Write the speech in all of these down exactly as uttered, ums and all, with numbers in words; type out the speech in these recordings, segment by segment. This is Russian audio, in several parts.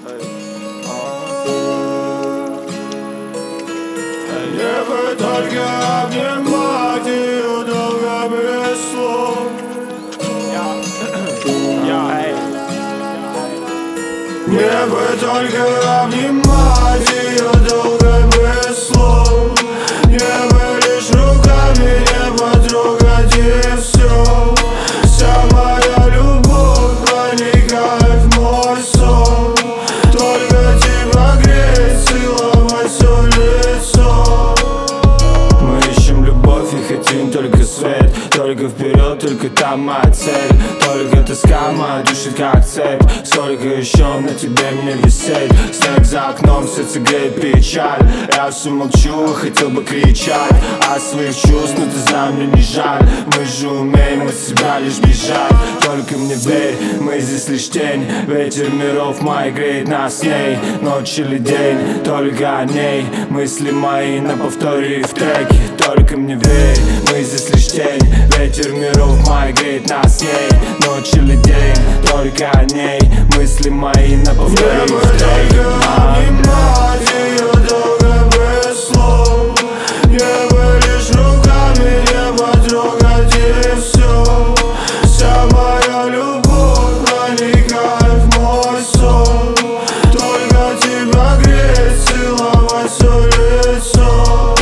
Небо только обнимать ее долго без слов. Небо только обнимать ее долго без слов. Небо лишь руками не потрогать и все. Вся моя любовь проникает в мой сон. Только тебя греть, целовать все лицо. Мы ищем любовь и хотим только свет. Только вперед, только там моя цель. Только тоска моя душит как цепь. Сколько еще на тебе мне висеть? Снег за окном, сердце греет печаль. Я все молчу, хотел бы кричать о своих чувств, но ты знай, мне не жаль. Мы же умеем от себя лишь бежать. Только мне верь, мы здесь лишь тень. Ветер миров моих греет нас с ней. Ночь или день, только о ней. Мысли мои на повторе и в треке. Только мне верь, мы здесь лишь тень. Ветер миров моих греет нас с ней. Ночь или день, только о ней. Мысли мои на повторе и в треке. Обнимать ее долго без слов. Небо лишь руками не потрогать и все. Вся моя любовь проникает в мой сон. Только тебя греть, целовать все лицо.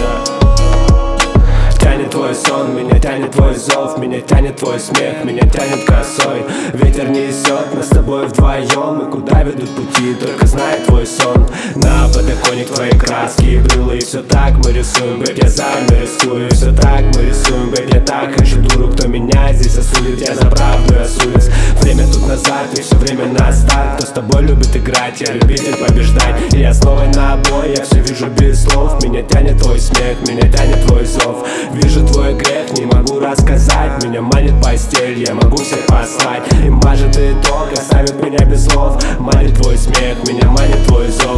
Тянет твой сон, меня тянет твой зов. Меня тянет твой смех, меня тянет косой. Ветер несет нас с тобой вдвоем. И куда ведут пути, только знает твой сон. На подоконник твои краски брылы. И все так мы рисуем, бэйб, я займе рискую. И все так мы рисуем, бэйб, я так хочу дуру. Кто меня здесь осудит, я за правду я с улиц. Время тут назад и все время на старт. Кто с тобой любит играть, я любитель побеждать. И я снова на бой, я все вижу без слов. Меня тянет твой смех, меня тянет твой зов. Вижу твой грех, не могу рассказать. Меня манит постель, я могу всех послать. И мажет итог, оставит меня без слов. Манит твой смех, меня манит твой зов.